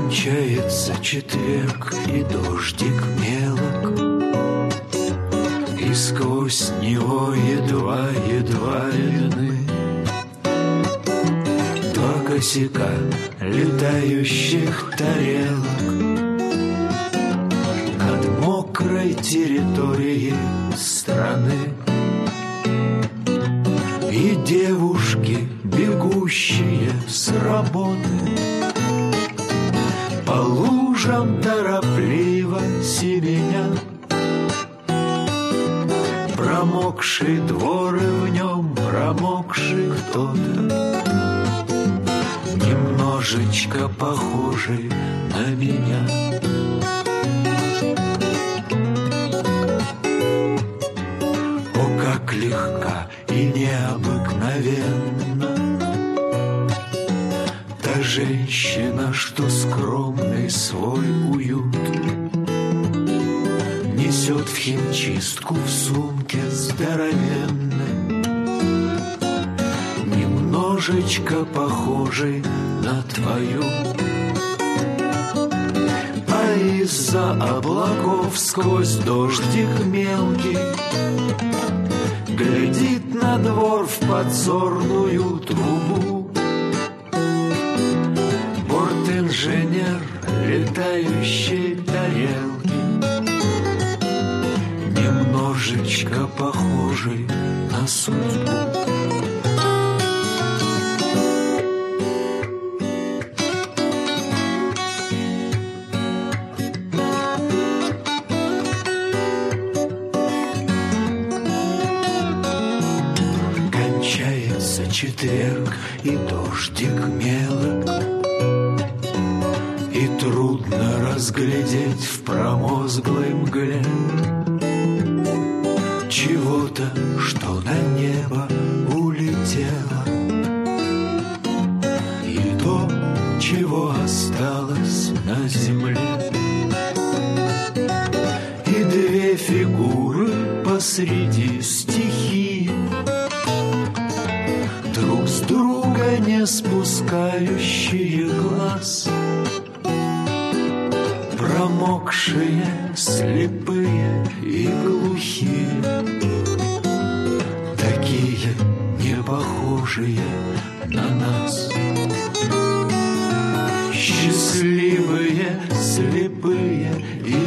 Кончается четверг, и дождик мелок, и сквозь него едва-едва видны два косяка летающих тарелок над мокрой территорией страны. И девушки, бегущие с работы, по лужам торопливо семенят. Промокший двор, и в нем промокший кто-то, немножечко похожий на меня. О, как легка и необыкновенна та женщина, что скромный свой уют несет в химчистку в сумке здоровенной, немножечко похожий на твою. А из-за облаков сквозь дождик мелкий глядит на двор в подзорную трубу борт-инженер летающей тарелки, немножечко похожий на судьбу. Кончается четверг, и дождик мелок, и трудно разглядеть в промозглой мгле чего-то, что на небо улетело, и то, чего осталось на земле. И две фигуры посреди стихии, друг с друга не спускающие глаз, промокшие, слепые и глухие, такие не похожие на нас. Счастливые, слепые и